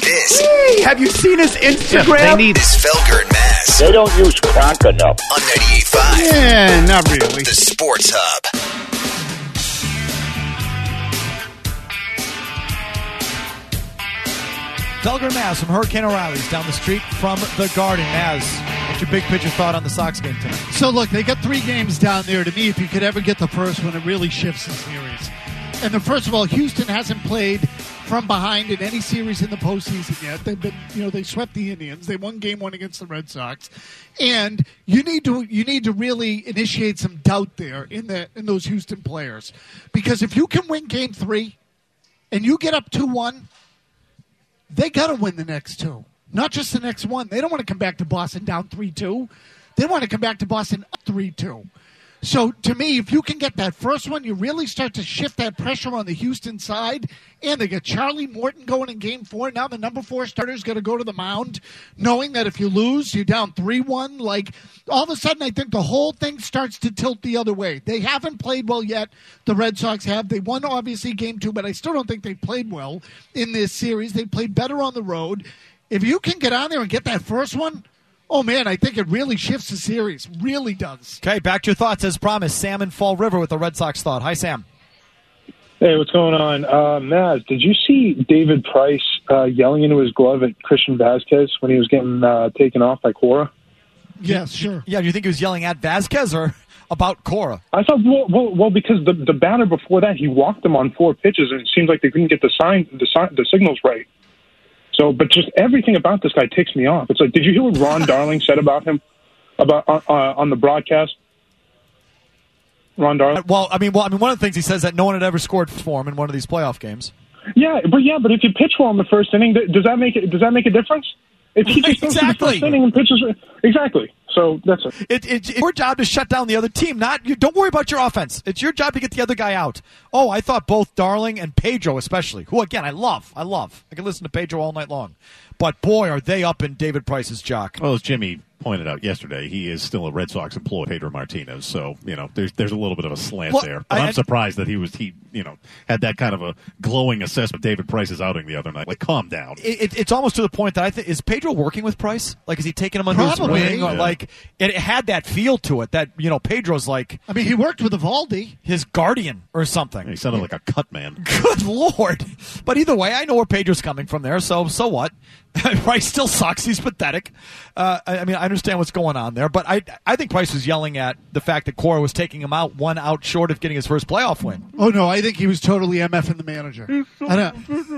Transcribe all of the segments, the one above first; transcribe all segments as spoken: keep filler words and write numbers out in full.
This. Hey, have you seen his Instagram? Yeah, they need This Felger and Maz They don't use crank enough. on ninety-eight point five. Yeah, not really. The Sports Hub. Felger and Maz from Hurricane O'Reilly's down the street from the Garden. Maz, what's your big picture thought on the Sox game tonight? So, look, they got three games down there. To me, if you could ever get the first one, it really shifts the series. And the first of all, Houston hasn't played from behind in any series in the postseason yet. They've been, you know, they swept the Indians. They won game one against the Red Sox. And you need to you need to really initiate some doubt there in the in those Houston players. Because if you can win game three and you get up two one, they got to win the next two, not just the next one. They don't want to come back to Boston down three two. They want to come back to Boston up three two. So, to me, if you can get that first one, you really start to shift that pressure on the Houston side. And they got Charlie Morton going in game four. Now the number four starter is going to go to the mound, knowing that if you lose, you're down three one. Like, all of a sudden, I think the whole thing starts to tilt the other way. They haven't played well yet. The Red Sox have. They won, obviously, game two, but I still don't think they played well in this series. They played better on the road. If you can get on there and get that first one, oh, man, I think it really shifts the series. Really does. Okay, back to your thoughts as promised. Sam in Fall River with the Red Sox thought. Hi, Sam. Hey, what's going on? Uh, Maz, did you see David Price uh, yelling into his glove at Christian Vasquez when he was getting uh, taken off by Cora? Yes, sure. Yeah, do you think he was yelling at Vasquez or about Cora? I thought, well, well, well because the, the batter before that, he walked him on four pitches, and it seemed like they couldn't get the sign, the, sign, the signals right. So, but just everything about this guy ticks me off. It's like, did you hear what Ron Darling said about him about uh, uh, on the broadcast? Ron Darling. Well, I mean, well, I mean, one of the things he saes that no one had ever scored for him in one of these playoff games. Yeah, but yeah, but if you pitch well in the first inning, does that make it? Does that make a difference? If he just goes Exactly. to the first inning and pitches, exactly. So that's it. It, it, it's your job to shut down the other team. Not you. Don't worry about your offense. It's your job to get the other guy out. Oh, I thought both Darling and Pedro, especially, who again I love. I love. I can listen to Pedro all night long. But boy, are they up in David Price's jock. Well, as Jimmy pointed out yesterday, he is still a Red Sox employee, Pedro Martinez. So you know, there's there's a little bit of a slant Well, there. But I- I'm surprised that he was he you know had that kind of a glowing assessment of David Price's outing the other night. Like, calm down. It, it, it's almost to the point that I think is Pedro working with Price? Like, is he taking him under Probably. his wing? Or Yeah. like, it, it had that feel to it that you know Pedro's like I mean, he worked with Evaldi. his guardian or something. He sounded like a cut man. Good Lord. But either way, I know where Pedro's coming from there, so so what? Price still sucks. He's pathetic. Uh, I, I mean, I understand what's going on there, but I I think Price was yelling at the fact that Cora was taking him out one out short of getting his first playoff win. Oh, no, I think he was totally MFing the manager. I know.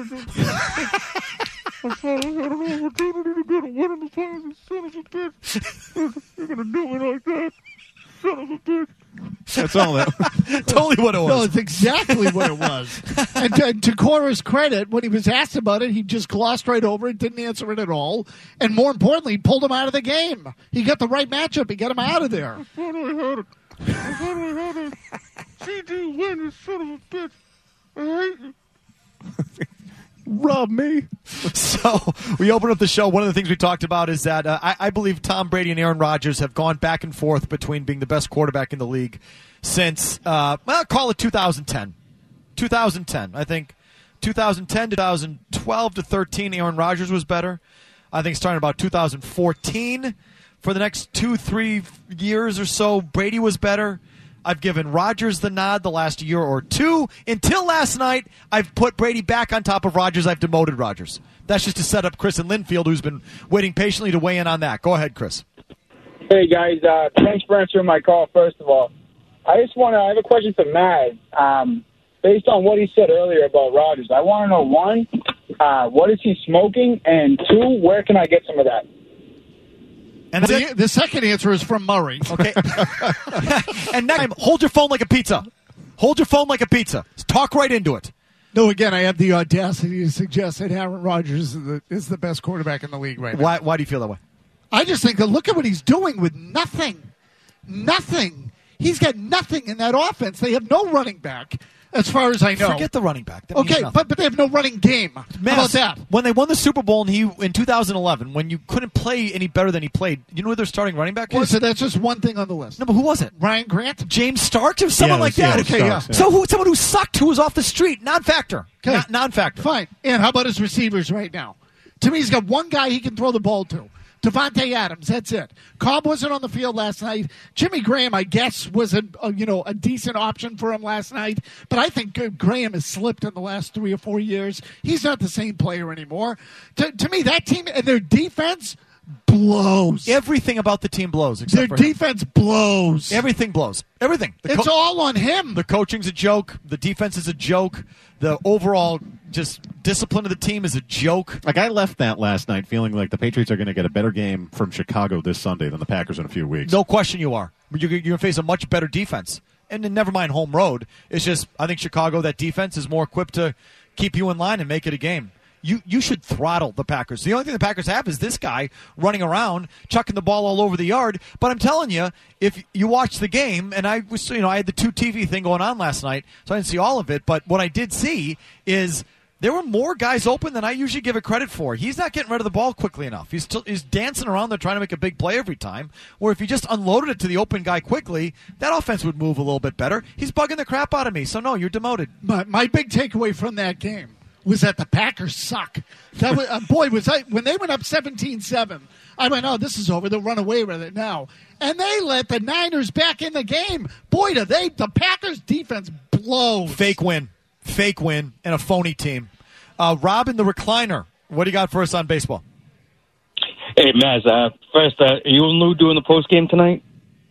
That's all that. Totally what it No, was. it's exactly what it was. And to, to Cora's credit, when he was asked about it, he just glossed right over it, didn't answer it at all. And more importantly, he pulled him out of the game. He got the right matchup. He got him out of there. Rub me. So we open up the show. One of the things we talked about is that uh, I, I believe Tom Brady and Aaron Rodgers have gone back and forth between being the best quarterback in the league since, uh, well, call it two thousand ten. two thousand ten. I think two thousand ten to two thousand twelve to thirteen, Aaron Rodgers was better. I think starting about two thousand fourteen, for the next two, three years or so, Brady was better. I've given Rodgers the nod the last year or two. Until last night, I've put Brady back on top of Rodgers. I've demoted Rodgers. That's just to set up Chris and Linfield, who's been waiting patiently to weigh in on that. Go ahead, Chris. Hey, guys. Uh, thanks for answering my call, first of all. I just want to – I have a question for Maz. Um, based on what he said earlier about Rodgers, I want to know, one, uh, what is he smoking? And two, where can I get some of that? And the, the second answer is from Murray. Okay. And next time, hold your phone like a pizza. Hold your phone like a pizza. Talk right into it. No, again, I have the audacity to suggest that Aaron Rodgers is the, is the best quarterback in the league right now. Why, why do you feel that way? I just think that look at what he's doing with nothing. Nothing. He's got nothing in that offense. They have no running back, as far as I know. Forget the running back. That means Okay, nothing. but, but they have no running game. How about that? When they won the Super Bowl and he in two thousand eleven, when you couldn't play any better than he played, you know who their starting running back Okay, was? so that's just one thing on the list. No, but who was it? Ryan Grant? James Starks or someone Yeah, like it was- that? yeah, it was Okay, Starks, yeah. So who? Someone who sucked, who was off the street, non-factor. Okay. Non- non-factor. Fine. And how about his receivers right now? To me, he's got one guy he can throw the ball to. Devontae Adams, that's it. Cobb wasn't on the field last night. Jimmy Graham, I guess, was a, a you know a decent option for him last night. But I think Graham has slipped in the last three or four years. He's not the same player anymore. To, to me, that team and their defense blows. Everything about the team blows. Except Their for him. defense blows. Everything blows. Everything. The it's co- all on him. The coaching's a joke. The defense is a joke. The overall just discipline of the team is a joke. Like, I left that last night feeling like the Patriots are going to get a better game from Chicago this Sunday than the Packers in a few weeks. No question you are. You're, you're going to face a much better defense. And then never mind home road. It's just, I think Chicago, that defense, is more equipped to keep you in line and make it a game. You you should throttle the Packers. The only thing the Packers have is this guy running around, chucking the ball all over the yard. But I'm telling you, if you watch the game, and I was, you know, I had the two T V thing going on last night, so I didn't see all of it. But what I did see is there were more guys open than I usually give it credit for. He's not getting rid of the ball quickly enough. He's still, he's dancing around there trying to make a big play every time. Where if he just unloaded it to the open guy quickly, that offense would move a little bit better. He's bugging the crap out of me. So no, you're demoted. My, my big takeaway from that game was that the Packers suck. That was, uh, boy, was I, when they went up seventeen seven, I went, oh, this is over. They'll run away with it now. And they let the Niners back in the game. Boy, do they, the Packers defense blows. Fake win. Fake win and a phony team. Uh, Rob in the recliner, what do you got for us on baseball? Hey, Maz, uh, first, uh, are you and Lou doing the post game tonight?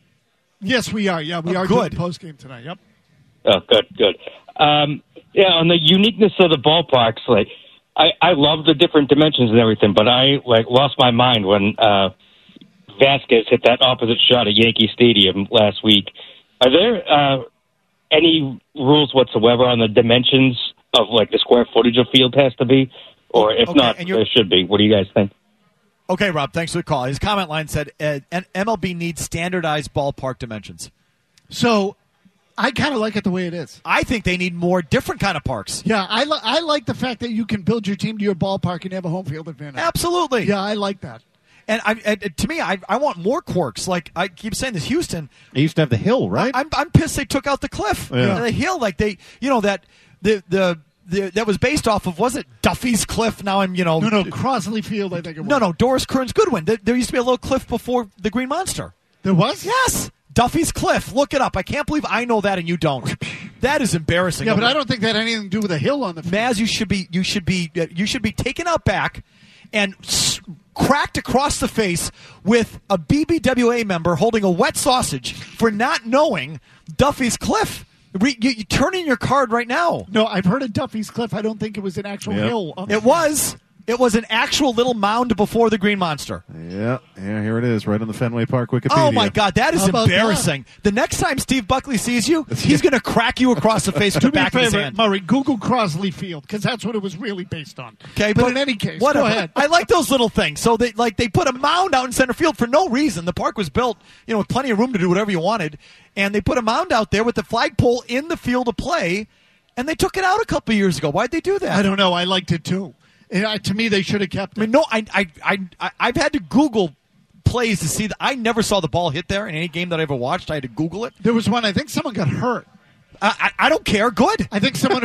Yes, we are. Yeah, we Oh, are good. doing post game tonight. Yep. Oh, good, good. Um, yeah, on the uniqueness of the ballparks, like I, I love the different dimensions and everything, but I like lost my mind when uh, Vasquez hit that opposite shot at Yankee Stadium last week. Are there uh, any rules whatsoever on the dimensions of like the square footage of field has to be, or if Okay, not, and you're- there should be? What do you guys think? Okay, Rob, thanks for the call. His comment line said uh, M L B needs standardized ballpark dimensions. So I kind of like it the way it is. I think they need more different kind of parks. Yeah, I, li- I like the fact that you can build your team to your ballpark and have a home field advantage. Absolutely. Yeah, I like that. And I, and to me, I, I want more quirks. Like I keep saying this, Houston. They used to have the hill, right? I'm I'm pissed they took out the cliff, Yeah. the hill. Like they, you know that the the. The, that was based off of, was it Duffy's Cliff? Now I'm, you know. No, no, Crosley Field, I think it was. No, no, Doris Kearns Goodwin. There, there used to be a little cliff before the Green Monster. There was? Yes. Duffy's Cliff. Look it up. I can't believe I know that and you don't. That is embarrassing. Yeah, but I don't think that had anything to do with a hill on the field. Maz, you should be you should be uh, you should be taken out back and s- cracked across the face with a B B W A member holding a wet sausage for not knowing Duffy's Cliff. Re- you, you turn in your card right now. No, I've heard of Duffy's Cliff. I don't think it was an actual Yep. hill. On the It was. It was an actual little mound before the Green Monster. yeah, yeah, here it is, right on the Fenway Park Wikipedia. Oh, my God. That is How about embarrassing. The next time Steve Buckley sees you, he's going to crack you across the face with the Do me a back of his favor, hand. Murray, Google Crosley Field, because that's what it was really based on. Okay, but, but in any case, whatever. go ahead. I like those little things. So they like they put a mound out in center field for no reason. The park was built, you know, with plenty of room to do whatever you wanted, and they put a mound out there with the flagpole in the field of play, and they took it out a couple of years ago. Why'd they do that? I don't know. I liked it too. And, uh, to me, they should have kept it. I mean, no, I, I, I, I, I've had to Google plays to see that. I never saw the ball hit there in any game that I ever watched. I had to Google it. There was one, I think someone got hurt. I, I, I don't care. Good. I think someone.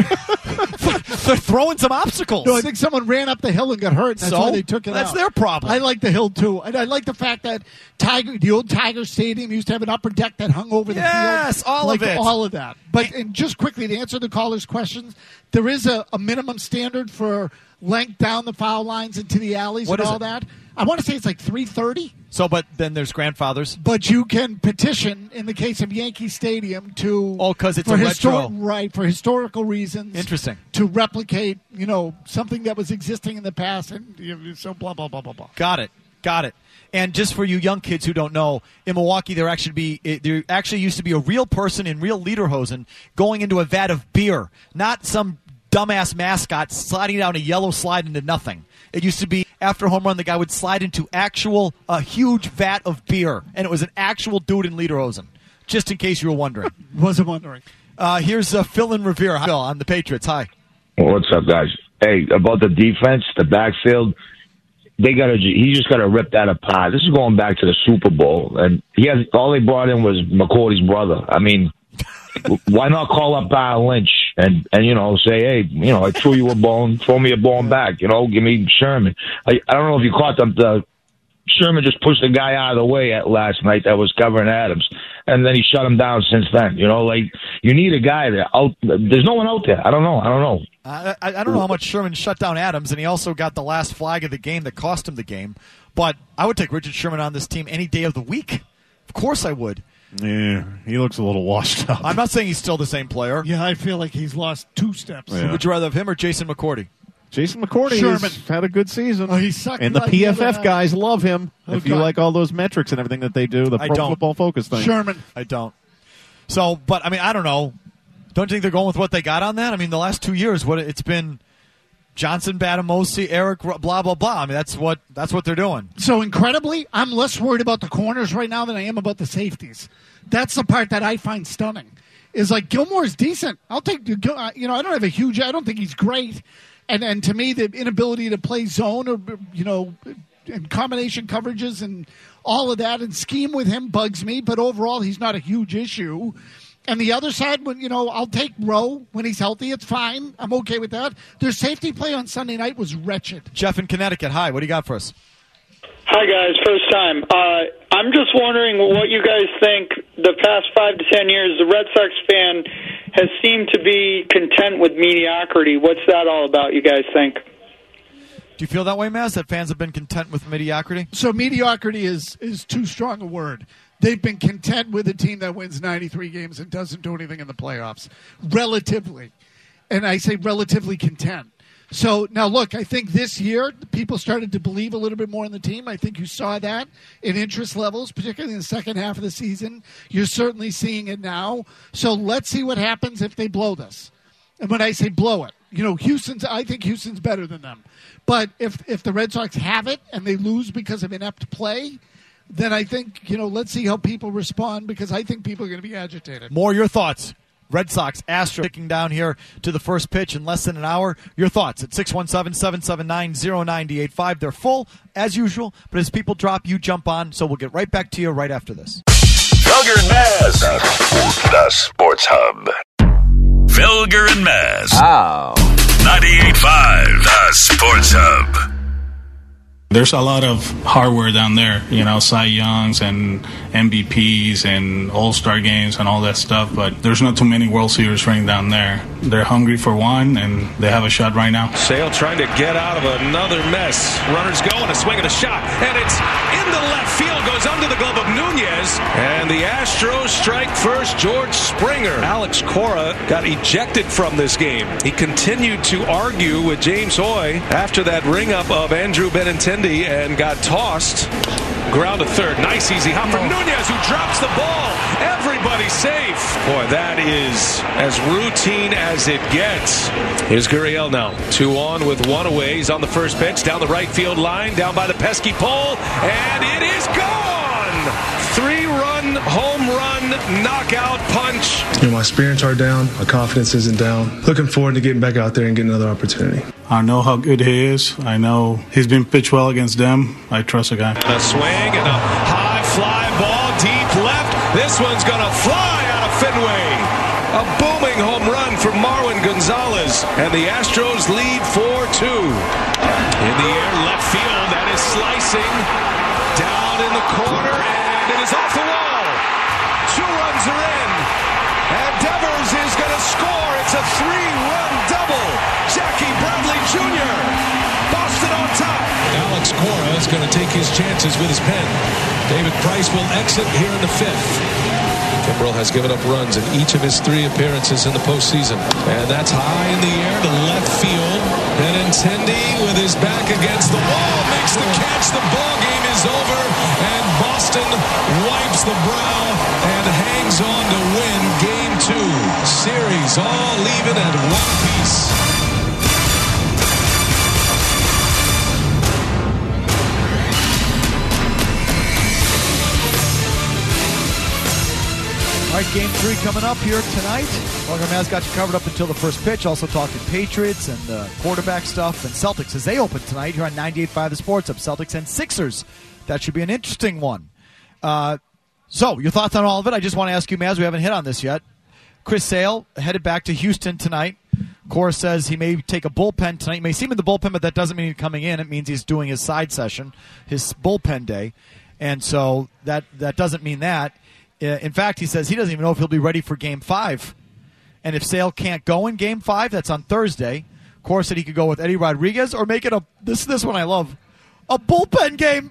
They're throwing some obstacles. No, I think someone ran up the hill and got hurt. And that's So? why they took it That's out. their problem. I like the hill too, and I like the fact that Tiger, the old Tiger Stadium, used to have an upper deck that hung over the field. Yes, all like of it. all of that. But and just quickly to answer the caller's questions, there is a, a minimum standard for length down the foul lines into the alleys What and is all it? that. I want to say it's like three thirty. So, but then there's grandfathers. But you can petition in the case of Yankee Stadium to Oh, 'cause it's for a histor- retro. right for historical reasons. Interesting. To replicate, you know, something that was existing in the past, and you know, so blah blah blah blah blah. Got it. Got it. And just for you young kids who don't know, in Milwaukee there actually be it, there actually used to be a real person in real lederhosen going into a vat of beer, not some dumbass mascot sliding down a yellow slide into nothing. It used to be after a home run, the guy would slide into actual a huge vat of beer, and it was an actual dude in lederhosen. Just in case you were wondering. Wasn't wondering. Uh, here's uh, Phil in Revere. Phil on the Patriots. Hi. What's up, guys? Hey, about the defense, the backfield, they got to. He just got to rip that apart. This is going back to the Super Bowl, and he has all they brought in was McCourty's brother. I mean, why not call up Kyle Lynch and and you know say, hey, you know, I threw you a bone, throw me a bone back. You know, give me Sherman. I I don't know if you caught the. the Sherman just pushed the guy out of the way at last night that was covering Adams, and then he shut him down since then. You know, like you need a guy there. Out, there's no one out there. I don't know. I don't know. I, I, I don't know how much Sherman shut down Adams, and he also got the last flag of the game that cost him the game. But I would take Richard Sherman on this team any day of the week. Of course I would. Yeah, he looks a little washed up. I'm not saying he's still the same player. Yeah, I feel like he's lost two steps. Yeah. Would you rather have him or Jason McCourty? Jason McCourty Sherman. has had a good season. Oh, he sucked and the like P F the F other guys love him. Oh, if you God. like all those metrics and everything that they do, the I Pro don't. Football Focus thing. Sherman. I don't. So, but, I mean, I don't know. Don't you think they're going with what they got on that? I mean, the last two years, what it's been Johnson, Batamosi, Eric, blah, blah, blah. I mean, that's what that's what they're doing. So incredibly, I'm less worried about the corners right now than I am about the safeties. That's the part that I find stunning. Is like Gilmore's decent. I'll take you know I don't have a huge. I don't think he's great. And and to me, the inability to play zone or you know, and combination coverages and all of that and scheme with him bugs me. But overall, he's not a huge issue. And the other side, when you know, I'll take Rowe when he's healthy. It's fine. I'm okay with that. Their safety play on Sunday night was wretched. Jeff in Connecticut. Hi. What do you got for us? Hi, guys. First time. Uh, I'm just wondering what you guys think the past five to ten years, the Red Sox fan has seemed to be content with mediocrity. What's that all about, you guys think? Do you feel that way, Maz, that fans have been content with mediocrity? So mediocrity is, is too strong a word. They've been content with a team that wins ninety-three games and doesn't do anything in the playoffs, relatively. And I say relatively content. So, now look, I think this year people started to believe a little bit more in the team. I think you saw that in interest levels, particularly in the second half of the season. You're certainly seeing it now. So let's see what happens if they blow this. And when I say blow it, you know, Houston's, I think Houston's better than them. But if if the Red Sox have it and they lose because of inept play, then I think, you know, let's see how people respond because I think people are going to be agitated. More your thoughts. Red Sox, Astros, kicking down here to the first pitch in less than an hour. Your thoughts at six one seven, seven seven nine, zero nine eight five. They're full, as usual, but as people drop, you jump on. So we'll get right back to you right after this. Felger and Maz, the Sports Hub. Felger and Maz. Oh. ninety-eight point five, the Sports Hub. There's a lot of hardware down there, you know, Cy Youngs and M V Ps and All-Star games and all that stuff, but there's not too many World Series rings down there. They're hungry for one, and they have a shot right now. Sale trying to get out of another mess. Runners going, a swing and a shot, and it's into left field, goes under the glove of Nunez, and the Astros strike first. George Springer. Alex Cora got ejected from this game. He continued to argue with James Hoy after that ring-up of Andrew Benintendi and got tossed. Ground to third. Nice easy hop from Nunez, who drops the ball. Everybody safe. Boy, that is as routine as it gets. Here's Gurriel now. Two on with one away. He's on the first pitch. Down the right field line. Down by the pesky pole. And it is gone! Three-run, home run, knockout punch. You know, my spirits are down. My confidence isn't down. Looking forward to getting back out there and getting another opportunity. I know how good he is. I know he's been pitched well against them. I trust the guy. A swing and a high fly ball deep left. This one's going to fly out of Fenway. A booming home run for Marwin Gonzalez. And the Astros lead four two. In the air, left field. That is slicing. Down in the corner. And it is off the wall. Two runs are in. And Devers is going to score. It's a three-run double. Jackie Bradley Junior Boston on top. Alex Cora is going to take his chances with his pen. David Price will exit here in the fifth. Kimbrel has given up runs in each of his three appearances in the postseason. And that's high in the air to left field. Benintendi with his back against the wall makes the catch. The ball game is over. And Boston wipes the brow and hangs on to win game two. Series all even at one piece. All right, game three coming up here tonight. Felger Maz got you covered up until the first pitch. Also talking Patriots and uh, quarterback stuff and Celtics as they open tonight here on ninety-eight point five The Sports Hub. Celtics and Sixers. That should be an interesting one. Uh, so, your thoughts on all of it? I just want to ask you, Maz, we haven't hit on this yet. Chris Sale headed back to Houston tonight. Cora says he may take a bullpen tonight. He may see him in the bullpen, but that doesn't mean he's coming in. It means he's doing his side session, his bullpen day. And so that, that doesn't mean that. Uh, in fact, he says he doesn't even know if he'll be ready for Game five. And if Sale can't go in Game five, that's on Thursday. Cora said he could go with Eddie Rodriguez or make it a – this this one I love – a bullpen game.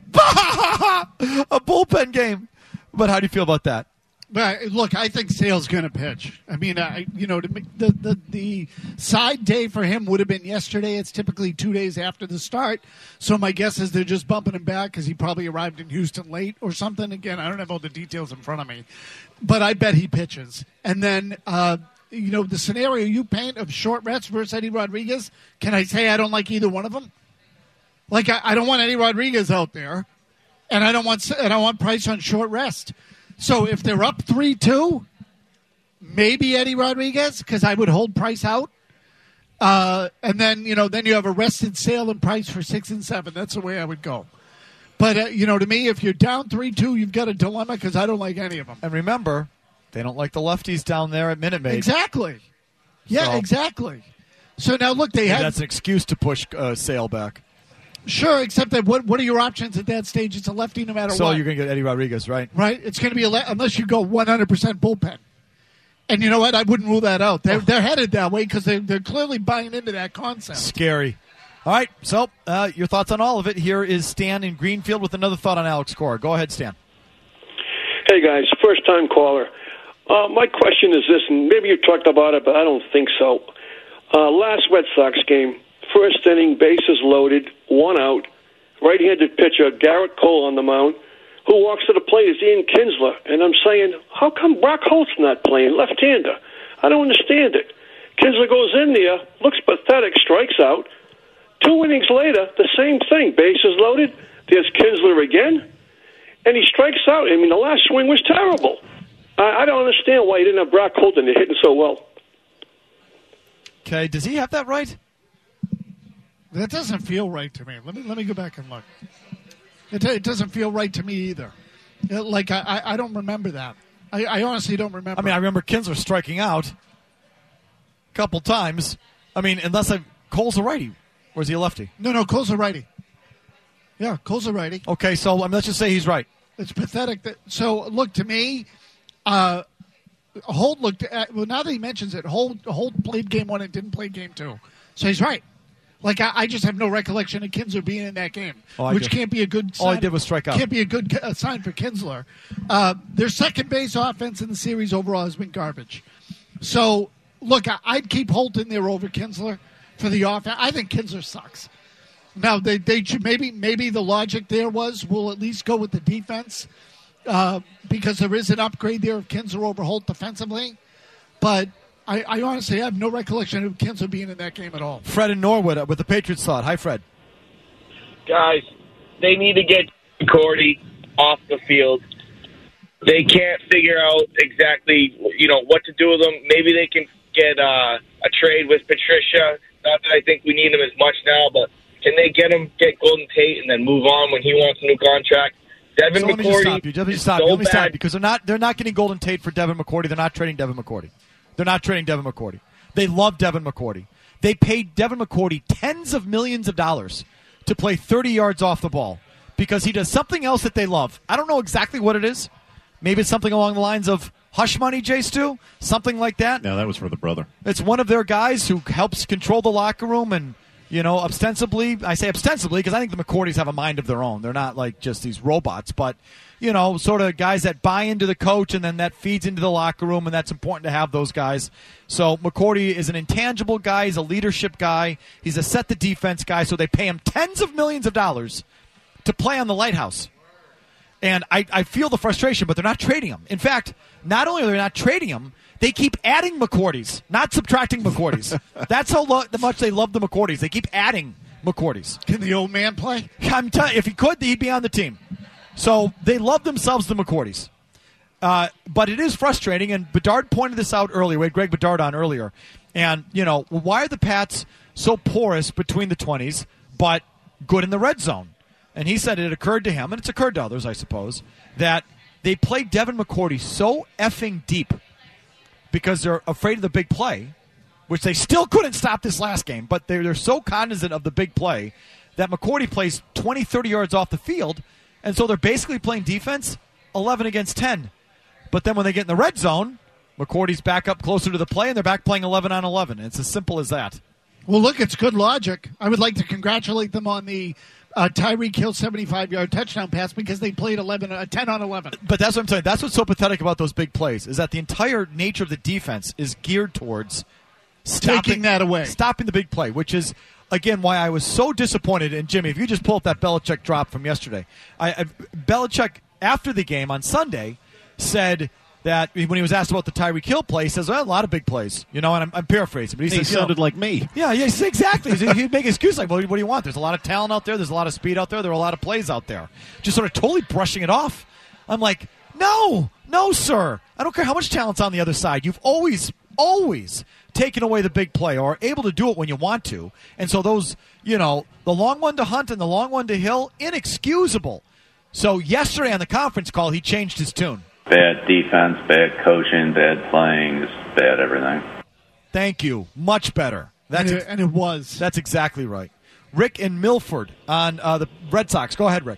A bullpen game. But how do you feel about that? But look, I think Sale's going to pitch. I mean, I, you know, the, the the side day for him would have been yesterday. It's typically two days after the start. So my guess is they're just bumping him back because he probably arrived in Houston late or something. Again, I don't have all the details in front of me. But I bet he pitches. And then, uh, you know, the scenario you paint of short rest versus Eddie Rodriguez, can I say I don't like either one of them? Like, I, I don't want Eddie Rodriguez out there, and I don't want and I want Price on short rest. So if they're up three two, maybe Eddie Rodriguez, because I would hold Price out. Uh, and then, you know, then you have a rested Sale and Price for six and seven. That's the way I would go. But, uh, you know, to me, if you're down three two, you've got a dilemma because I don't like any of them. And remember, they don't like the lefties down there at Minute Maid. Exactly. Yeah, So- exactly. So now, look, they Maybe had... that's an excuse to push uh, Sale back. Sure, except that what what are your options at that stage? It's a lefty no matter So what. you're going to get Eddie Rodriguez, right? Right? It's going to be a le- unless you go one hundred percent bullpen. And you know what? I wouldn't rule that out. They're, they're headed that way because they're, they're clearly buying into that concept. Scary. All right, so uh, your thoughts on all of it. Here is Stan in Greenfield with another thought on Alex Cora. Go ahead, Stan. Hey, guys, first-time caller. Uh, my question is this, and maybe you talked about it, but I don't think so. Uh, last Red Sox game, first inning, bases loaded, one out, right-handed pitcher Garrett Cole on the mound. Who walks to the plate is Ian Kinsler. And I'm saying, how come Brock Holt's not playing left-hander? I don't understand it. Kinsler goes in there, looks pathetic, strikes out. Two innings later, the same thing. Bases loaded. There's Kinsler again, and he strikes out. I mean, the last swing was terrible. I, I don't understand why he didn't have Brock Holt in there hitting so well. Okay, does he have that right? That doesn't feel right to me. Let me let me go back and look. It, it doesn't feel right to me either. It, like, I, I, I don't remember that. I, I honestly don't remember. I mean, I remember Kinsler striking out a couple times. I mean, unless I Cole's a righty. Or is he a lefty? No, no, Cole's a righty. Yeah, Cole's a righty. Okay, so um, let's just say he's right. It's pathetic. That So, look, to me, uh, Holt looked at, well, now that he mentions it, Holt, Holt played game one and didn't play game two. So he's right. Like, I, I just have no recollection of Kinsler being in that game, Oh, I which did. can't be a good sign. All I did was strike out. Can't be a good uh, sign for Kinsler. Uh, their second base offense in the series overall has been garbage. So, look, I, I'd keep Holt in there over Kinsler for the offense. I think Kinsler sucks. Now, they they should, maybe maybe the logic there was we'll at least go with the defense uh, because there is an upgrade there of Kinsler over Holt defensively. But I, I honestly have no recollection of Kinsler being in that game at all. Fred in Norwood with the Patriots thought. Hi, Fred. Guys, they need to get Cordy off the field. They can't figure out exactly, you know, what to do with him. Maybe they can get uh, a trade with Patricia. Not that I think we need him as much now, but can they get him, get Golden Tate, and then move on when he wants a new contract? Devin so let me just McCourty stop you. Let me is just stop so you. Let me stop bad. you because they're not they're not getting Golden Tate for Devin McCourty. They're not trading Devin McCourty. They're not trading Devin McCourty. They love Devin McCourty. They paid Devin McCourty tens of millions of dollars to play thirty yards off the ball because he does something else that they love. I don't know exactly what it is. Maybe it's something along the lines of hush money, Jay Stu, something like that. No, that was for the brother. It's one of their guys who helps control the locker room and, you know, ostensibly, I say ostensibly because I think the McCourtys have a mind of their own. They're not like just these robots, but, you know, sort of guys that buy into the coach and then that feeds into the locker room, and that's important to have those guys. So McCourty is an intangible guy. He's a leadership guy. He's a set the defense guy, so they pay him tens of millions of dollars to play on the Lighthouse. And I, I feel the frustration, but they're not trading him. In fact, not only are they not trading him, they keep adding McCourtys, not subtracting McCourtys. That's how lo- much they love the McCourtys. They keep adding McCourtys. Can the old man play? I'm telling you, if he could, he'd be on the team. So they love themselves the McCourtys. Uh, but it is frustrating, and Bedard pointed this out earlier. We had Greg Bedard on earlier. And, you know, why are the Pats so porous between the twenties, but good in the red zone? And he said it occurred to him, and it's occurred to others, I suppose, that they played Devin McCourty so effing deep because they're afraid of the big play, which they still couldn't stop this last game, but they're, they're so cognizant of the big play that McCourty plays twenty, thirty yards off the field, and so they're basically playing defense eleven against ten. But then when they get in the red zone, McCourty's back up closer to the play, and they're back playing eleven on eleven. It's as simple as that. Well, look, it's good logic. I would like to congratulate them on the uh, Tyreek Hill seventy-five-yard touchdown pass because they played eleven, uh, ten on eleven. But that's what I'm saying. That's what's so pathetic about those big plays is that the entire nature of the defense is geared towards stopping, taking that away, stopping the big play, which is, again, why I was so disappointed. And, Jimmy, if you just pull up that Belichick drop from yesterday, I, I, Belichick, after the game on Sunday, said that when he was asked about the Tyreek Hill play, he says, well, a lot of big plays. You know, and I'm, I'm paraphrasing. But he, he says, sounded you know, like me. Yeah, yes, exactly. He'd make an excuse like, well, what do you want? There's a lot of talent out there. There's a lot of speed out there. There are a lot of plays out there. Just sort of totally brushing it off. I'm like, no, no, sir. I don't care how much talent's on the other side. You've always, always taken away the big play or are able to do it when you want to. And so those, you know, the long one to Hunt and the long one to Hill, inexcusable. So yesterday on the conference call, he changed his tune. Bad defense, bad coaching, bad playing, just bad everything. Thank you. Much better. That's and, it, and it was. That's exactly right. Rick in Milford on uh, the Red Sox. Go ahead, Rick.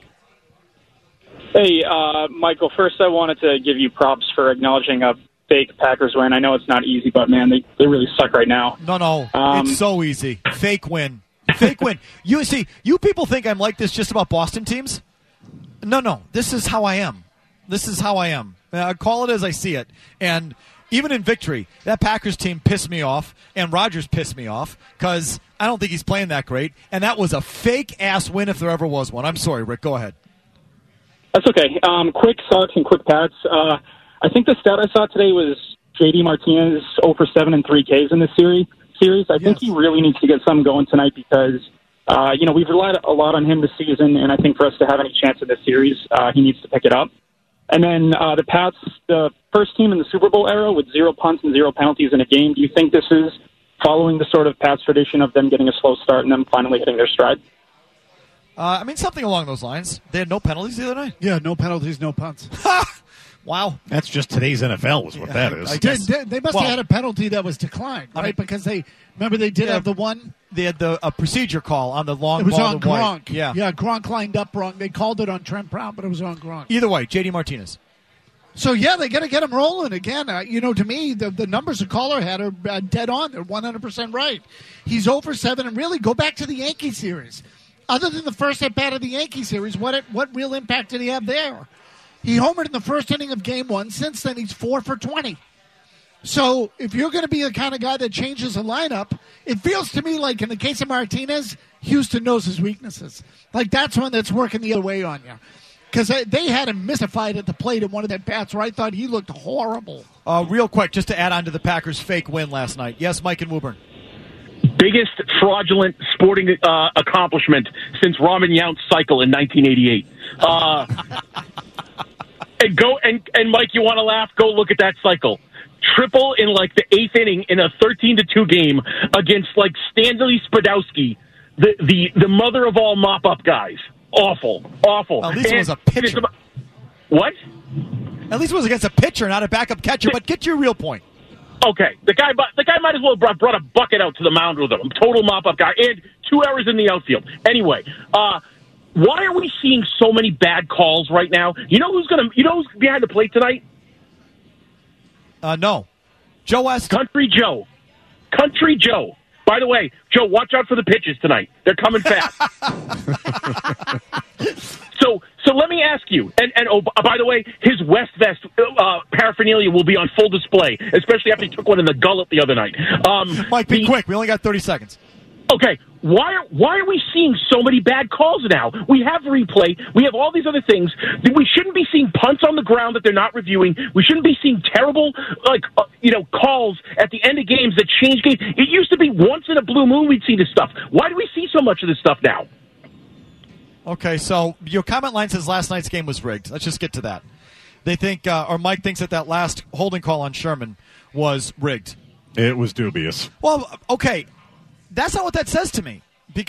Hey, uh, Michael, first I wanted to give you props for acknowledging a fake Packers win. I know it's not easy, but, man, they, they really suck right now. No, no. Um, it's so easy. Fake win. Fake win. You see, you people think I'm like this just about Boston teams? No, no. This is how I am. This is how I am. I call it as I see it. And even in victory, that Packers team pissed me off, and Rodgers pissed me off because I don't think he's playing that great. And that was a fake-ass win if there ever was one. I'm sorry, Rick. Go ahead. That's okay. Um, quick Sox and quick Pats. Uh, I think the stat I saw today was J D Martinez oh for seven and three Ks in this series. Series. I yes. think he really needs to get something going tonight because, uh, you know, we've relied a lot on him this season, and I think for us to have any chance in this series, uh, he needs to pick it up. And then uh, the Pats, the first team in the Super Bowl era with zero punts and zero penalties in a game. Do you think this is following the sort of Pats tradition of them getting a slow start and them finally hitting their stride? Uh, I mean, something along those lines. They had no penalties the other night? Yeah, no penalties, no punts. Wow. That's just today's N F L is what Yeah, that is. I- I They, guess- they, they must well- have had a penalty that was declined, right? I mean- because they, remember they did Yeah. have the one? They had the a procedure call on the long It was ball on to White. Gronk. Yeah. yeah, Gronk lined up wrong. They called it on Trent Brown, but it was on Gronk. Either way, J D Martinez. So, yeah, they got to get him rolling again. Uh, you know, to me, the, the numbers the caller had are uh, dead on. They're one hundred percent right. He's oh for seven, and really go back to the Yankee series. Other than the first at-bat of the Yankee series, what what real impact did he have there? He homered in the first inning of game one. Since then, he's four for twenty. So if you're going to be the kind of guy that changes a lineup, it feels to me like in the case of Martinez, Houston knows his weaknesses. Like that's one that's working the other way on you. Because they had him mystified at the plate in one of their bats where I thought he looked horrible. Uh, real quick, just to add on to the Packers' fake win last night. Yes, Mike and Woburn. Biggest fraudulent sporting uh, accomplishment since Ramen Yount's cycle in nineteen eighty-eight. Uh, and go and, and Mike, you want to laugh? Go look at that cycle. Triple in like the eighth inning in a thirteen to two game against like Stanley Spadowski, the the the mother of all mop up guys. Awful, awful. At least it was a pitcher. About, what? At least it was against a pitcher, not a backup catcher. But get to your real point. Okay, the guy, the guy might as well have brought, brought a bucket out to the mound with him. Total mop-up guy, and two errors in the outfield. Anyway, uh, why are we seeing so many bad calls right now? You know who's gonna? You know who's behind the plate tonight? Uh, no, Joe West. Country Joe. Country Joe. By the way, Joe, watch out for the pitches tonight. They're coming fast. so, so let me ask you, and, and oh, by the way, his West Vest uh, paraphernalia will be on full display, especially after he took one in the gullet the other night. Um, Mike, be the, quick. We only got thirty seconds. Okay, why are why are we seeing so many bad calls now? We have replay. We have all these other things. We shouldn't be seeing punts on the ground that they're not reviewing. We shouldn't be seeing terrible, like uh, you know, calls at the end of games that change games. It used to be once in a blue moon we'd see this stuff. Why do we see so much of this stuff now? Okay, so your comment line says last night's game was rigged. Let's just get to that. They think, uh, or Mike thinks that that last holding call on Sherman was rigged. It was dubious. Well, okay. That's not what that says to me because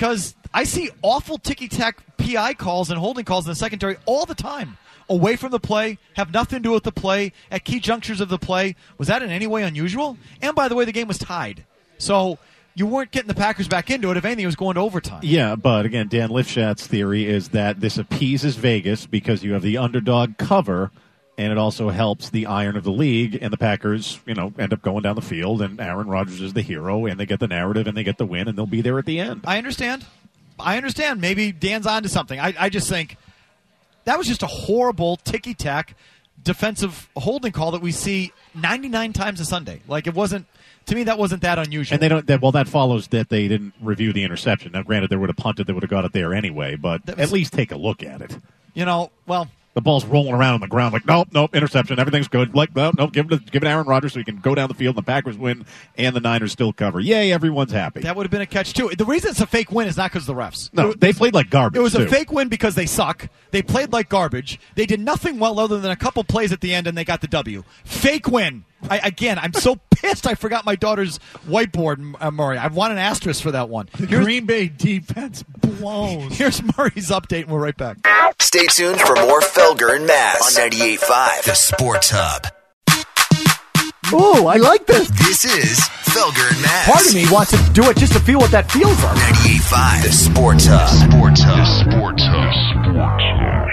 I see awful ticky-tack P I calls and holding calls in the secondary all the time. Away from the play, have nothing to do with the play, at key junctures of the play. Was that in any way unusual? And, by the way, the game was tied. So you weren't getting the Packers back into it. If anything, it was going to overtime. Yeah, but, again, Dan Lifshat's theory is that this appeases Vegas because you have the underdog cover, and it also helps the iron of the league, and the Packers, you know, end up going down the field, and Aaron Rodgers is the hero, and they get the narrative, and they get the win, and they'll be there at the end. I understand. I understand. Maybe Dan's on to something. I, I just think that was just a horrible ticky-tack defensive holding call that we see ninety-nine times a Sunday. Like, it wasn't, to me, that wasn't that unusual. And they don't, that, well, that follows that they didn't review the interception. Now, granted, they would have punted, they would have got it there anyway, but was, at least take a look at it. You know, well, the ball's rolling around on the ground like, nope, nope, interception, everything's good. Like, no, nope, give it, to, give it to Aaron Rodgers so he can go down the field and the Packers win and the Niners still cover. Yay, everyone's happy. That would have been a catch, too. The reason it's a fake win is not because of the refs. No, it, they played like garbage, It was too. a fake win because they suck. They played like garbage. They did nothing well other than a couple plays at the end, and they got the W. Fake win. I, again, I'm so pissed I forgot my daughter's whiteboard, uh, Murray. I want an asterisk for that one. The Here's, Green Bay defense blows. Here's Murray's update, and we're right back. Stay tuned for more Felger and Mazz on ninety-eight point five, The Sports Hub. Ooh, I like this. This is Felger and Mazz. Part of me wants to do it just to feel what that feels like. ninety-eight point five, The Sports Hub. Sports Hub. The Sports Hub. Sports Hub.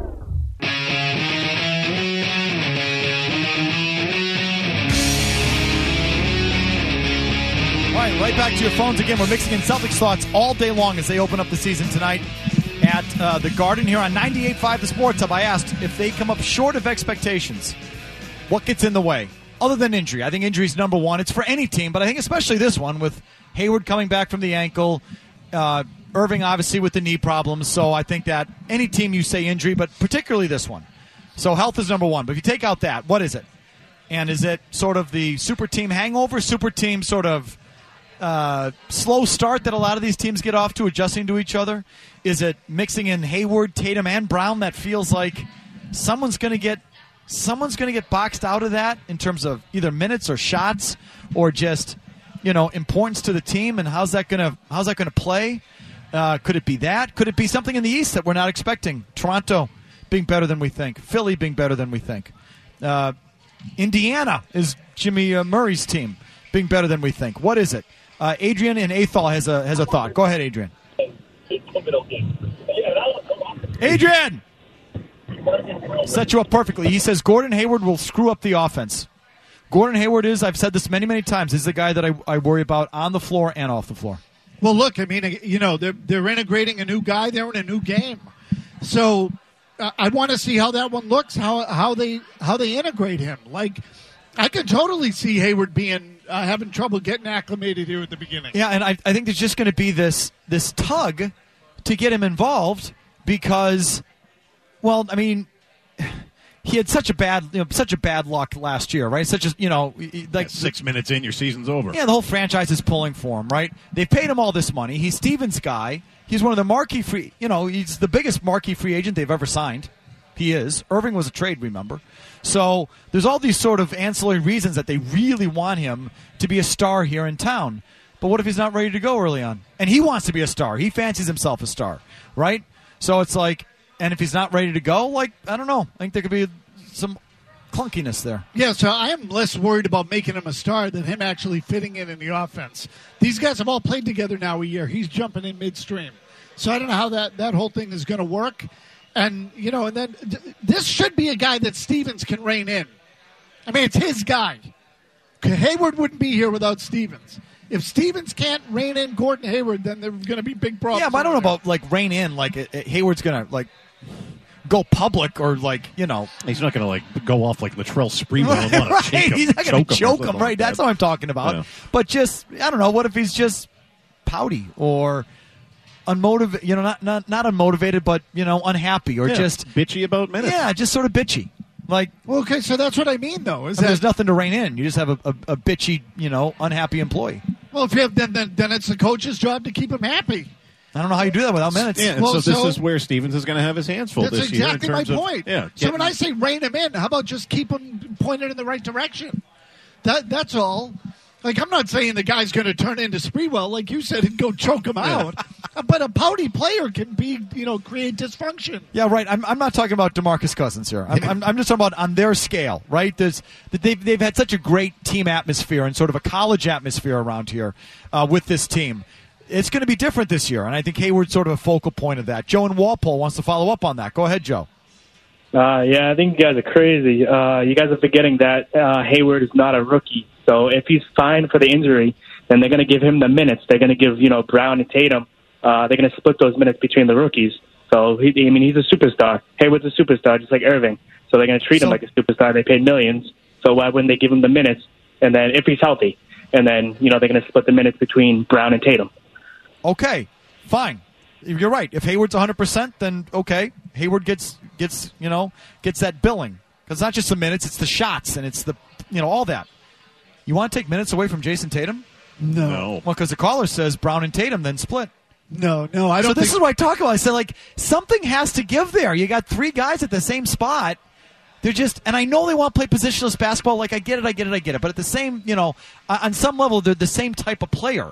All right, right back to your phones again. We're mixing in Celtics thoughts all day long as they open up the season tonight at uh, the Garden here on ninety-eight point five The Sports Hub. I asked if they come up short of expectations, what gets in the way? Other than injury. I think injury is number one. It's for any team, but I think especially this one with Hayward coming back from the ankle, uh, Irving obviously with the knee problems. So I think that any team you say injury, but particularly this one. So health is number one. But if you take out that, what is it? And is it sort of the super team hangover, super team sort of uh, slow start that a lot of these teams get off to, adjusting to each other? Is it mixing in Hayward, Tatum, and Brown that feels like someone's going to get someone's going to get boxed out of that in terms of either minutes or shots or just, you know, importance to the team, and how's that going to how's that going to play? Uh, could it be that? Could it be something in the East that we're not expecting? Toronto being better than we think. Philly being better than we think. Uh, Indiana is Jimmy uh, Murray's team being better than we think. What is it? Uh, Adrian in Athol has a has a thought. Go ahead, Adrian. Adrian! Set you up perfectly. He says Gordon Hayward will screw up the offense. Gordon Hayward is, I've said this many, many times, is the guy that I, I worry about on the floor and off the floor. Well, look, I mean, you know, they're, they're integrating a new guy. They're in a new game. So uh, I want to see how that one looks, how how they how they integrate him. Like, I could totally see Hayward being uh, having trouble getting acclimated here at the beginning. Yeah, and I, I think there's just going to be this this tug to get him involved because, well, I mean, he had such a bad you know, such a bad luck last year, right? Such as you know, like yeah, six minutes in, your season's over. Yeah, the whole franchise is pulling for him, right? They've paid him all this money. He's Stevens' guy. He's one of the marquee free. You know, he's the biggest marquee free agent they've ever signed. He is. Irving was a trade, remember? So there's all these sort of ancillary reasons that they really want him to be a star here in town. But what if he's not ready to go early on? And he wants to be a star. He fancies himself a star, right? So it's like, and if he's not ready to go, like, I don't know. I think there could be some clunkiness there. Yeah, so I am less worried about making him a star than him actually fitting in in the offense. These guys have all played together now a year. He's jumping in midstream. So I don't know how that, that whole thing is going to work. And, you know, and then th- this should be a guy that Stevens can rein in. I mean, it's his guy. Hayward wouldn't be here without Stevens. If Stevens can't rein in Gordon Hayward, then there's going to be big problems. Yeah, but I don't know about, like, rein in. Like, it, it, Hayward's going to, like, go public or, like, you know. He's not going to, like, go off like Latrell Sprewell and want right. to choke him. He's not going to choke him, him right? like That's that. what I'm talking about. Yeah. But just, I don't know, what if he's just pouty or unmotivated, you know, not, not not unmotivated, but, you know, unhappy or Yeah, just bitchy about minutes. Yeah, just sort of bitchy. Like, well, okay, so that's what I mean, though. Is I mean, that there's nothing to rein in. You just have a, a, a bitchy, you know, unhappy employee. Well, if you have, then, then then it's the coach's job to keep him happy. I don't know how you do that without minutes. Yeah, and Well, so this so- is where Stevens is going to have his hands full That's this year. exactly in my terms of, point. Yeah, so getting- when I say rein him in, how about just keep him pointed in the right direction? That that's all. Like, I'm not saying the guy's going to turn into Sprewell, like you said, and go choke him out. But a pouty player can be, you know, create dysfunction. Yeah, right. I'm, I'm not talking about DeMarcus Cousins here. I'm, I'm, I'm just talking about on their scale, right? There's they've they've had such a great team atmosphere and sort of a college atmosphere around here uh, with this team. It's going to be different this year, and I think Hayward's sort of a focal point of that. Joe in Walpole wants to follow up on that. Go ahead, Joe. Uh, yeah, I think you guys are crazy. Uh, you guys are forgetting that uh, Hayward is not a rookie. So if he's fine for the injury, then they're going to give him the minutes. They're going to give, you know, Brown and Tatum. Uh, they're going to split those minutes between the rookies. So, he, I mean, he's a superstar. Hayward's a superstar, just like Irving. So they're going to treat So- him like a superstar. They paid millions. So why wouldn't they give him the minutes? And then if he's healthy, and then, you know, they're going to split the minutes between Brown and Tatum. Okay, fine. You're right. If Hayward's one hundred percent, then okay. Hayward gets gets you know gets that billing because it's not just the minutes; it's the shots and it's the you know all that. You want to take minutes away from Jason Tatum? No. No. Well, because the caller says Brown and Tatum then split. No, no, I don't So this think- is what I talk about. I said like something has to give there. You got three guys at the same spot. They're just, and I know they want to play positionless basketball. Like I get it, I get it, I get it. But at the same, you know, on some level, they're the same type of player.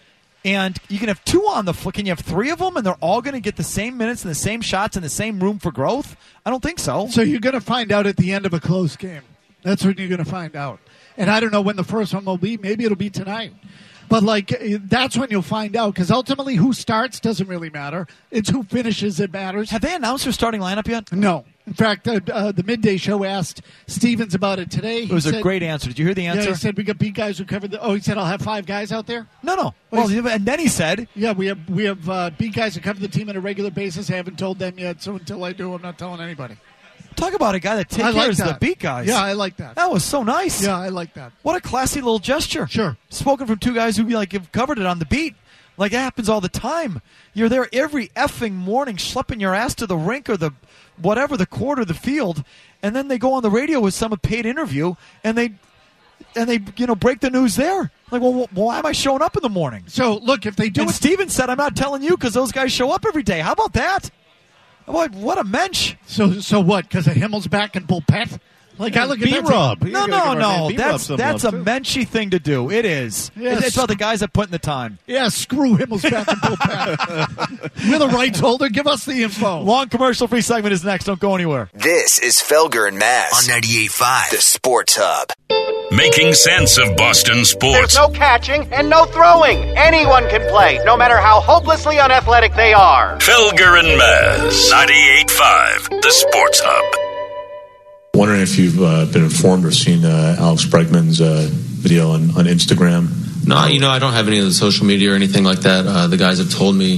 And you can have two on the floor. Can you have three of them, and they're all going to get the same minutes and the same shots and the same room for growth? I don't think so. So you're going to find out at the end of a close game. That's when you're going to find out. And I don't know when the first one will be. Maybe it'll be tonight. But, like, that's when you'll find out. Because ultimately, who starts doesn't really matter. It's who finishes that matters. Have they announced their starting lineup yet? No. In fact, uh, uh, the Midday Show asked Stevens about it today. It was He a said- great answer. Did you hear the answer? Yeah, he said we got beat guys who covered the. Oh, he said I'll have five guys out there. No, no. Well, Well, and then he said, Yeah, we have we have uh, beat guys who cover the team on a regular basis. I haven't told them yet, so until I do, I'm not telling anybody. talk about a guy that takes I like care of the that. beat guys. Yeah, I like that. That was so nice. Yeah, I like that. What a classy little gesture. Sure. Spoken from two guys who like have covered it on the beat. Like that happens all the time. You're there every effing morning schlepping your ass to the rink or the whatever, the court or the field, and then they go on the radio with some paid interview and they and they you know break the news there. Like, well, why am I showing up in the morning? So look, if they do and it, Steven said, I'm not telling you because those guys show up every day. How about that? What, what a mensch. So so what? Because of Himmel's back and Bullpet? Like I look at that. B-Rub. No, no, no. That's that's a menschy thing to do. It is. Yes. It's about the guys that put in the time. Yeah, screw Himmel's back and Bullpet. We're the rights holder. Give us the info. Long commercial-free segment is next. Don't go anywhere. This is Felger and Maz on ninety-eight point five, the Sports Hub. Making sense of Boston sports. There's no catching and no throwing. Anyone can play, no matter how hopelessly unathletic they are. Felger and Maz, ninety-eight point five, the Sports Hub. Wondering if you've uh, been informed or seen uh, Alex Bregman's uh, video on, on Instagram. No, you know, I don't have any of the social media or anything like that. Uh, the guys have told me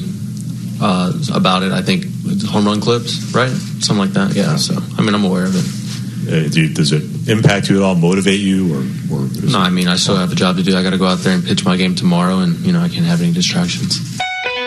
uh, about it. I think it's home run clips, right? Something like that. Yeah. So, I mean, I'm aware of it. Uh, do you, does it impact you at all? Motivate you, or, or No, I mean, I still have a job to do. I got to go out there and pitch my game tomorrow, and you know, I can't have any distractions.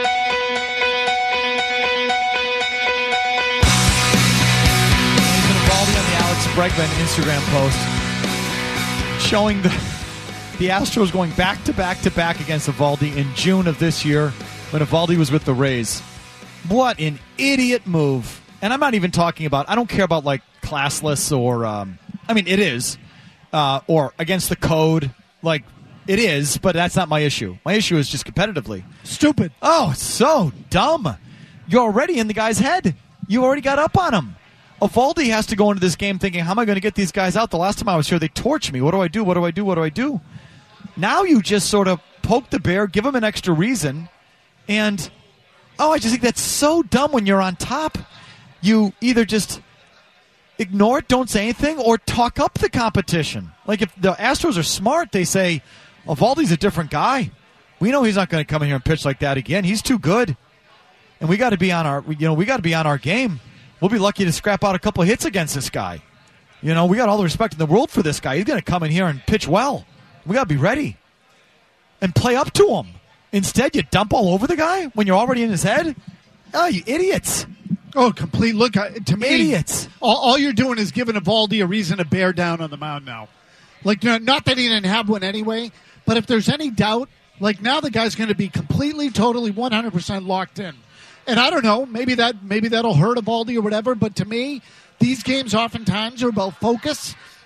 Bregman Instagram post showing the the Astros going back to back to back against Eovaldi in June of this year when Eovaldi was with the Rays. What an idiot move! And I'm not even talking about. I don't care about like classless or. Um, I mean, it is uh, or against the code. Like it is, but that's not my issue. My issue is just competitively stupid. Oh, it's so dumb! You're already in the guy's head. You already got up on him. Eovaldi has to go into this game thinking, how am I going to get these guys out? The last time I was here, they torched me. What do I do? What do I do? What do I do? Now you just sort of poke the bear, give him an extra reason, and, oh, I just think that's so dumb when you're on top. You either just ignore it, don't say anything, or talk up the competition. Like if the Astros are smart, they say, Eovaldi's a different guy. We know he's not going to come in here and pitch like that again. He's too good. And we got to be on our, you know, we got to be on our game. We'll be lucky to scrap out a couple of hits against this guy. You know, we got all the respect in the world for this guy. He's going to come in here and pitch well. We got to be ready and play up to him. Instead, you dump all over the guy when you're already in his head? Oh, you idiots. Oh, complete. Look, uh, to me, idiots. All, all you're doing is giving Eovaldi a reason to bear down on the mound now. Like, you know, not that he didn't have one anyway, but if there's any doubt, like now the guy's going to be completely, totally, one hundred percent locked in. And I don't know, maybe that maybe that'll hurt Eovaldi or whatever, but to me, these games oftentimes are about focus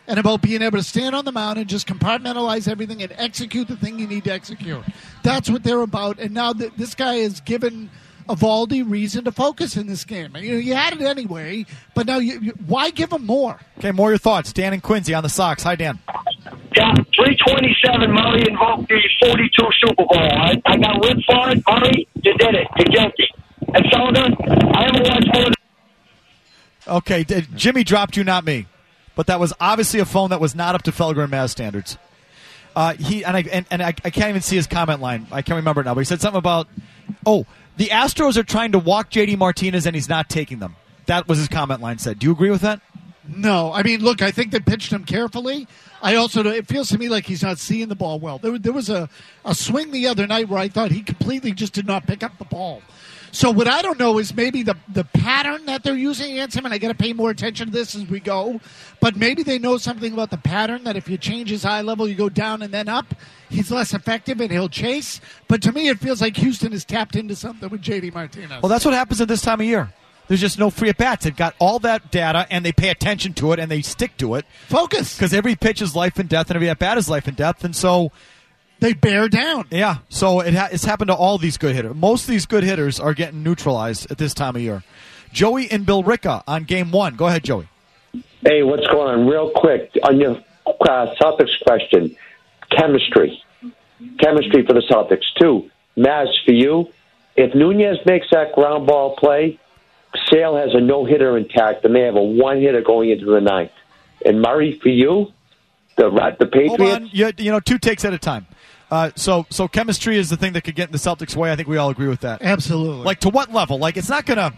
and about being able to stand on the mound and just compartmentalize everything and execute the thing you need to execute. That's what they're about. And now th- this guy has given Eovaldi reason to focus in this game. And, you know, you had it anyway, but now you, you, why give him more? Okay, more your thoughts. Dan and Quincy on the Sox. Hi, Dan. Yeah, three twenty-seven, Murray invoked the forty-two Super Bowl. I, I got ripped for it. Murray, you did it. You're guilty. And Sullivan, I haven't watched more than... Okay, d- Jimmy dropped you, not me. But that was obviously a phone that was not up to Felger and Maz standards. Uh, he and I and, and I, I can't even see his comment line. I can't remember it now, but he said something about, oh, the Astros are trying to walk J D Martinez and he's not taking them. That was his comment line said. Do you agree with that? No. I mean, look, I think they pitched him carefully. I also, it feels to me like he's not seeing the ball well. There, there was a, a swing the other night where I thought he completely just did not pick up the ball. So what I don't know is maybe the, the pattern that they're using against him, and I got to pay more attention to this as we go, but maybe they know something about the pattern that if you change his eye level, you go down and then up, he's less effective and he'll chase. But to me, it feels like Houston has tapped into something with J D Martinez. Well, that's what happens at this time of year. There's just no free at-bats. They've got all that data, and they pay attention to it, and they stick to it. Focus. Because every pitch is life and death, and every at-bat is life and death, and so... They bear down. Yeah, so it ha- it's happened to all these good hitters. Most of these good hitters are getting neutralized at this time of year. Joey and Bill Ricca on game one. Go ahead, Joey. Hey, what's going on? Real quick, on your uh, Celtics question, chemistry. Chemistry for the Celtics. Two, Maz, for you, if Nunez makes that ground ball play, Sale has a no-hitter intact, and they have a one-hitter going into the ninth. And Murray, for you, the, the Patriots... Hold on, you, you know, two takes at a time. Uh, so, so chemistry is the thing that could get in the Celtics' way. I think we all agree with that. Absolutely. Like, to what level? Like, it's not going to...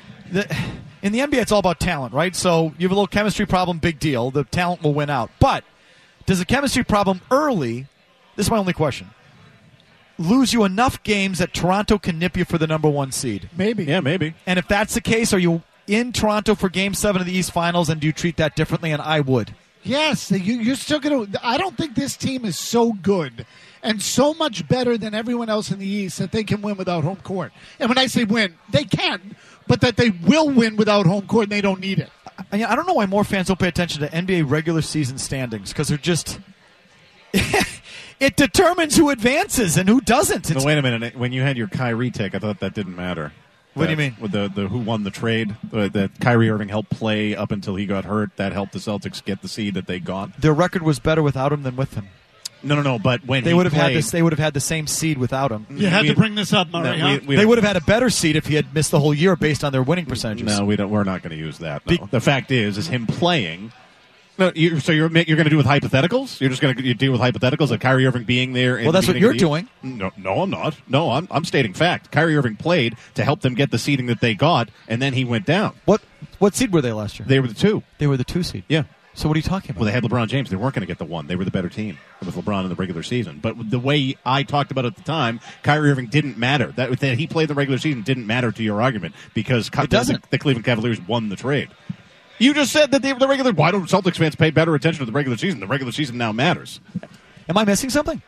In the N B A, it's all about talent, right? So you have a little chemistry problem, big deal. The talent will win out. But does a chemistry problem early, this is my only question, lose you enough games that Toronto can nip you for the number one seed? Maybe. Yeah, maybe. And if that's the case, are you in Toronto for game seven of the East Finals, and do you treat that differently? And I would. Yes, you, you're still going to... I don't think this team is so good and so much better than everyone else in the East that they can win without home court. And when I say win, they can, but that they will win without home court and they don't need it. I, I don't know why more fans don't pay attention to N B A regular season standings, because they're just... it determines who advances and who doesn't. No, wait a minute. When you had your Kyrie take, I thought that didn't matter. What that, do you mean? With the, the who won the trade, uh, that Kyrie Irving helped play up until he got hurt. That helped the Celtics get the seed that they got. Their record was better without him than with him. No, no, no. But when they he would have played, had this, they would have had the same seed without him. You had we, to bring this up, Murray. No, huh? we, we they would have had a better seed if he had missed the whole year based on their winning percentages. No, we don't. We're not going to use that. Be- the fact is, is him playing. No, you, so you're you're going to do with hypotheticals? You're just going to deal with hypotheticals of Kyrie Irving being there. In well, the that's what you're doing. No, no, I'm not. No, I'm I'm stating fact. Kyrie Irving played to help them get the seeding that they got, and then he went down. What what seed were they last year? They were the two. They were the two seed. Yeah. So what are you talking about? Well, they had LeBron James. They weren't going to get the one. They were the better team with LeBron in the regular season. But the way I talked about it at the time, Kyrie Irving didn't matter. That, that he played the regular season didn't matter to your argument because it doesn't. The, the Cleveland Cavaliers won the trade. You just said that they were the regular. Why don't Celtics fans pay better attention to the regular season? The regular season now matters. Am I missing something?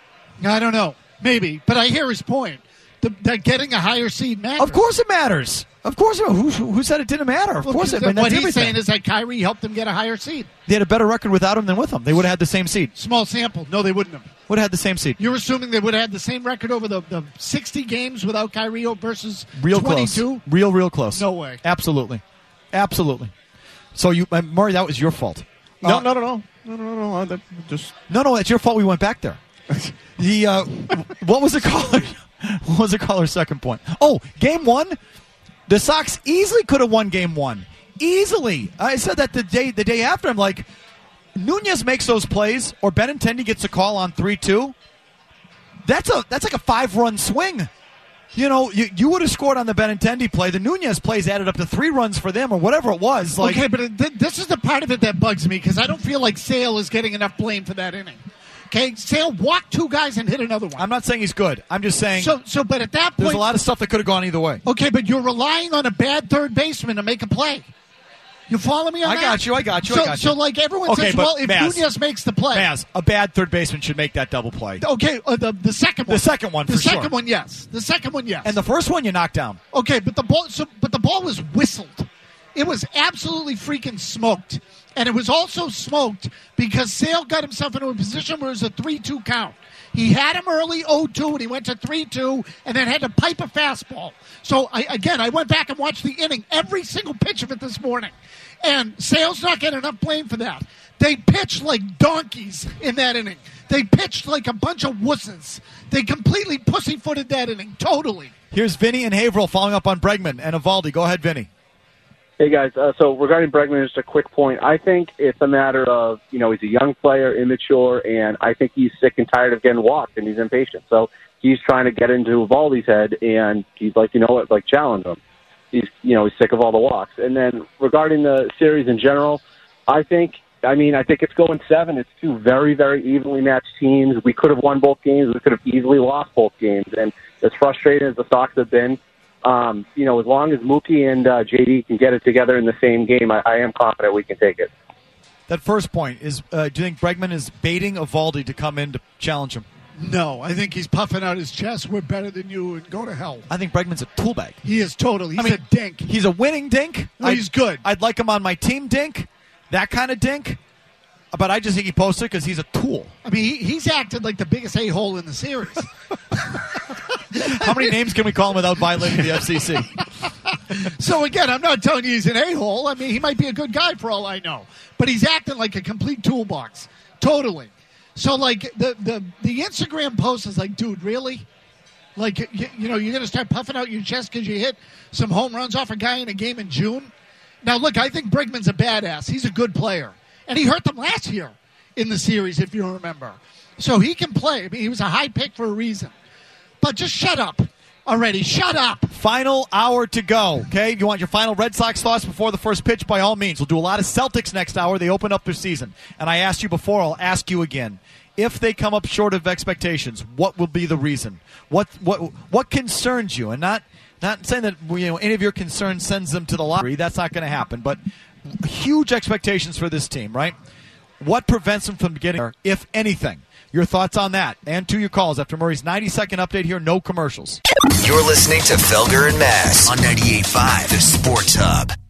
I don't know. Maybe. But I hear his point. The, that getting a higher seed matters. Of course it matters. Of course. Who, who said it didn't matter? Of well, course it matters. What he's everything. saying is that Kyrie helped them get a higher seed. They had a better record without him than with him. They would have had the same seed. Small sample. No, they wouldn't have. Would have had the same seed. You're assuming they would have had the same record over the, the sixty games without Kyrie versus real twenty-two? Close. Real, real close. No way. Absolutely. Absolutely. So, you, uh, Murray, that was your fault. No, uh, no, no, no. No, no, no, no. That just... no, no, it's your fault we went back there. the uh, What was the caller? What was the caller's second point? Oh, game one? The Sox easily could have won game one. Easily. I said that the day the day after. I'm like, Nunez makes those plays, or Benintendi gets a call on three two. That's a that's like a five-run swing. You know, you, you would have scored on the Benintendi play. The Nunez plays added up to three runs for them, or whatever it was. Like, okay, but th- this is the part of it that bugs me, because I don't feel like Sale is getting enough blame for that inning. Okay, Sale walked two guys and hit another one. I'm not saying he's good. I'm just saying. So, so, but at that point, there's a lot of stuff that could have gone either way. Okay, but you're relying on a bad third baseman to make a play. You follow me on I that? got you. I got you. So, I got you. so like everyone okay, says, well, if Maz, Nunez makes the play, Maz, a bad third baseman should make that double play. Okay, uh, the the second one, the second one, the for second sure. one, yes, the second one, yes, and the first one you knocked down. Okay, but the ball, so but the ball was whistled. It was absolutely freaking smoked. And it was also smoked because Sale got himself into a position where it was a three two count. He had him early oh two, and he went to three two, and then had to pipe a fastball. So, I, again, I went back and watched the inning, every single pitch of it this morning. And Sale's not getting enough blame for that. They pitched like donkeys in that inning. They pitched like a bunch of wusses. They completely pussyfooted that inning, totally. Here's Vinny and Haverhill following up on Bregman and Eovaldi. Go ahead, Vinny. Hey, guys. Uh, so regarding Bregman, just a quick point. I think it's a matter of, you know, he's a young player, immature, and I think he's sick and tired of getting walked, and he's impatient. So he's trying to get into Eovaldi's head, and he's like, you know what, like challenge him. He's, you know, he's sick of all the walks. And then regarding the series in general, I think, I mean, I think it's going seven. It's two very, very evenly matched teams. We could have won both games. We could have easily lost both games. And as frustrating as the Sox have been, um, you know, as long as Mookie and uh, J D can get it together in the same game, I, I am confident we can take it. That first point is, uh, do you think Bregman is baiting Eovaldi to come in to challenge him? No, I think he's puffing out his chest. We're better than you, and go to hell. I think Bregman's a tool bag. He is totally. He's I mean, a dink. He's a winning dink. No, he's good. I'd like him on my team dink, that kind of dink. But I just think he posted because he's a tool. I mean, he, he's acted like the biggest a-hole in the series. How many names can we call him without violating the F C C? So, again, I'm not telling you he's an a-hole. I mean, he might be a good guy for all I know. But he's acting like a complete toolbox. Totally. So, like, the, the, the Instagram post is like, dude, really? Like, you, you know, you're going to start puffing out your chest because you hit some home runs off a guy in a game in June? Now, look, I think Bregman's a badass. He's a good player. And he hurt them last year in the series, if you remember. So he can play. I mean, he was a high pick for a reason. But just shut up already. Shut up. Final hour to go, okay? You want your final Red Sox thoughts before the first pitch? By all means. We'll do a lot of Celtics next hour. They open up their season. And I asked you before, I'll ask you again. If they come up short of expectations, what will be the reason? What what what concerns you? And not not saying that you know any of your concerns sends them to the lottery. That's not going to happen. But huge expectations for this team, right? What prevents them from getting there, if anything? Your thoughts on that and to your calls after Murray's ninety-second update here. No commercials. You're listening to Felger and Mazz on ninety-eight point five, The Sports Hub.